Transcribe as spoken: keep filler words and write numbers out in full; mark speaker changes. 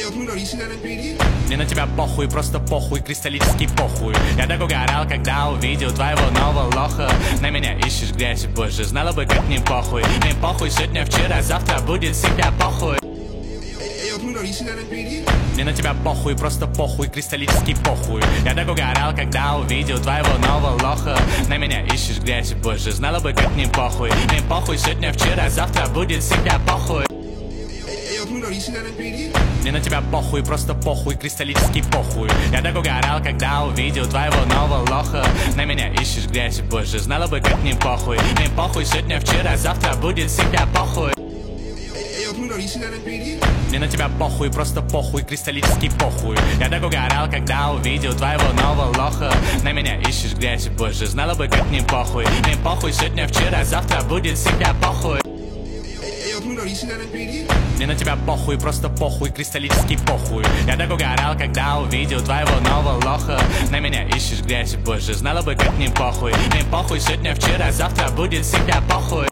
Speaker 1: Мне на тебя похуй, просто похуй, кристаллический похуй. Я так угорал, когда увидел твоего нового лоха. На меня ищешь грязь, боже, знала бы, как мне похуй. Мне похуй, сегодня, вчера, завтра будет всегда похуй. Мне на тебя похуй, просто похуй, кристаллический похуй. Я так угорал, когда увидел твоего нового лоха. На меня ищешь грязь, боже, знала бы, как мне похуй. Мне похуй, сегодня, вчера, завтра будет всегда похуй. Мне на тебя похуй, просто похуй, кристаллический похуй. Я так угорал, когда увидел твоего нового лоха. На меня ищешь грязь, боже, знала бы, как мне похуй. Мне похуй, сегодня, вчера, завтра будет всегда похуй. Мне на тебя похуй, просто похуй, кристаллический похуй. Я так угорал, когда увидел твоего нового лоха. На меня ищешь грязь, боже, знала бы, как мне похуй. Мне похуй, сегодня, вчера, завтра будет всегда похуй. Мне на тебя похуй, просто похуй, кристаллический похуй. Я так угорал, когда увидел твоего нового лоха. На меня ищешь грязь, боже, знала бы, как мне похуй. Мне похуй, сегодня, вчера, завтра будет всегда похуй.